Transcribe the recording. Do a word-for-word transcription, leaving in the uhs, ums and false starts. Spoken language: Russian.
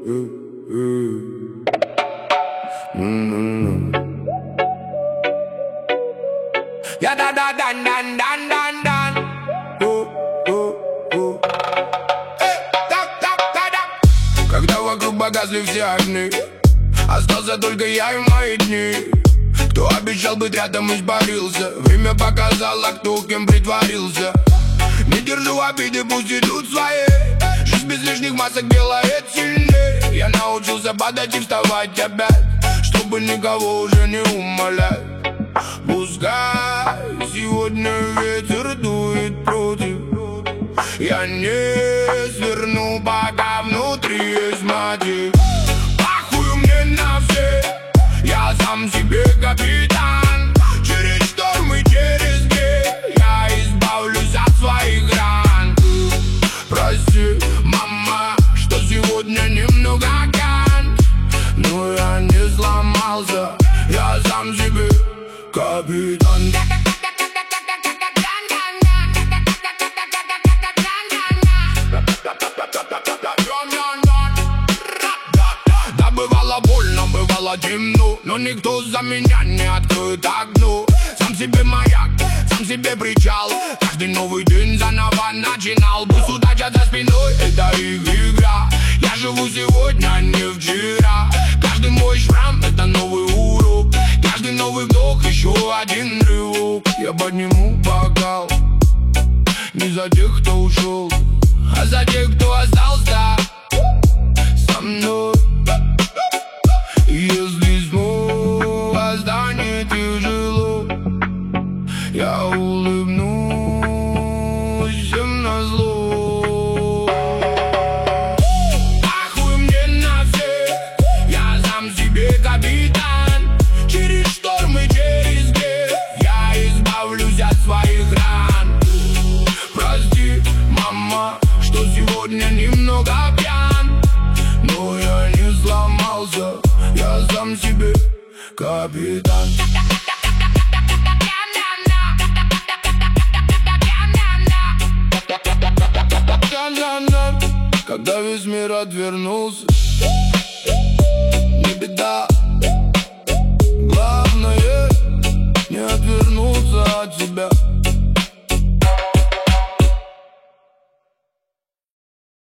Я да да дан дан дан дан дан. Когда вокруг погасли все огни, остался только я и мои дни. Кто обещал быть рядом, испарился. Время показало, кто кем притворился. Не держу обиды, пусть идут свои. Жизнь без лишних масок делает сильнее. Я научился падать и вставать опять, чтобы никого уже не умолять. Пускай сегодня ветер дует против, я не сверну, пока внутри есть мотив. Похуй мне на всех, я сам себе капитан. Через шторм и через грехи я избавлюсь от своих ран. Прости, мама, что сегодня немного кан, но я не сломался, я сам себе капитан. Да, бывало больно, бывало темно, но никто за меня не откроет окно. Сам себе маяк, сам себе причал. Каждый новый день заново начинал. Пусть удача за спиной, это их игра. Я живу сегодня, а не вчера. Каждый мой шрам, это новый урок. Каждый новый вдох, еще один рывок. Я подниму бокал не за тех, кто ушел, а за тех, кто остался со мной. Если снова станет тяжело, я улыбнусь всем назло. Похуй мне на всех, я сам себе капитан. Через шторм и через грех я избавлюсь от своих ран. Прости, мама, что сегодня немного пьян, но я не сломался, я сам себе капитан. Когда весь мир отвернулся,